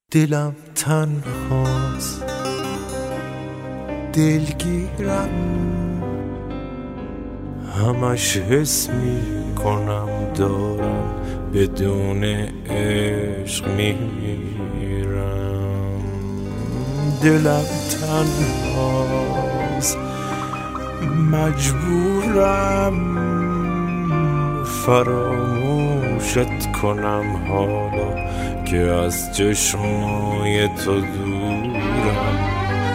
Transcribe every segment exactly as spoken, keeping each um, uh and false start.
دلم تنهاست، دلگیرم، همش حس می کنم دارم بدون عشق میمیرم. دلم تنهاست، مجبورم فراموشت کنم حالا که از چشمای تو دورم.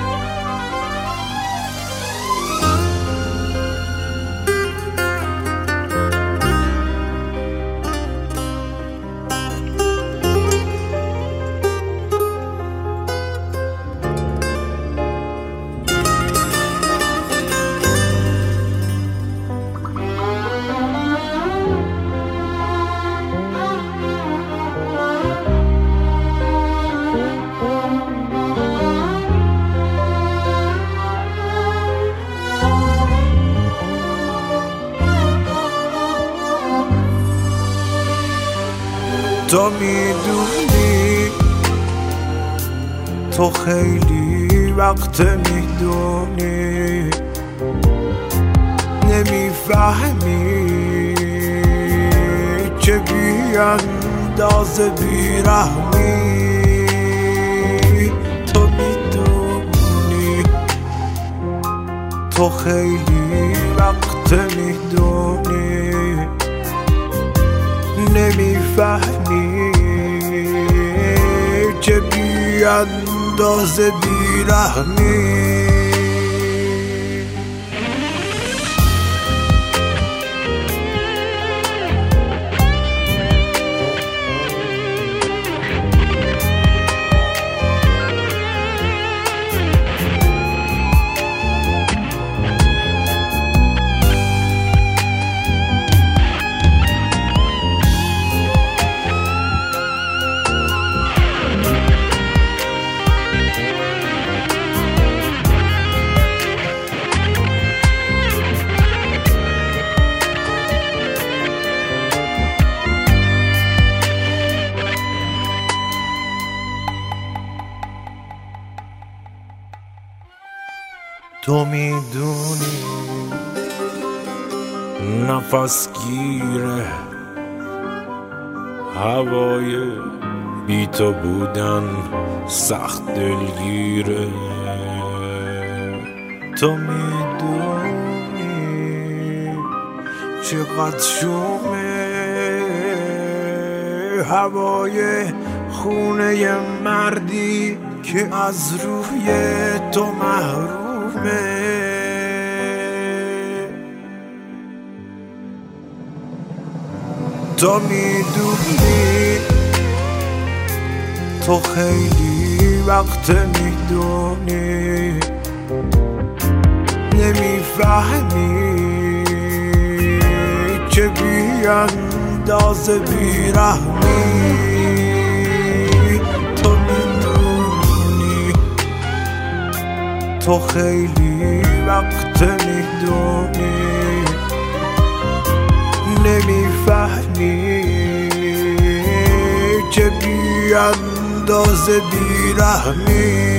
تو میدونی، تو خیلی وقت میدونی، نمیفهمی چه بیاندازه بیرحمی. تو میدونی، تو خیلی وقت میدونی، نمیفهمی چه بیاندازه بیرحمی. تو میدونی، نفس گیره هوای بی تو بودن، سخت دلگیره. تو میدونی چقدر شومه هوای خونه مردی که از روی تو محروم. تو میدونی، تو خیلی وقت میدونی، نمیفهمی چه بیاندازه بیرحمی. تو میدونی، تو خیلی وقت میدونی، نمیفهمی چه بیاندازه بیرحمی.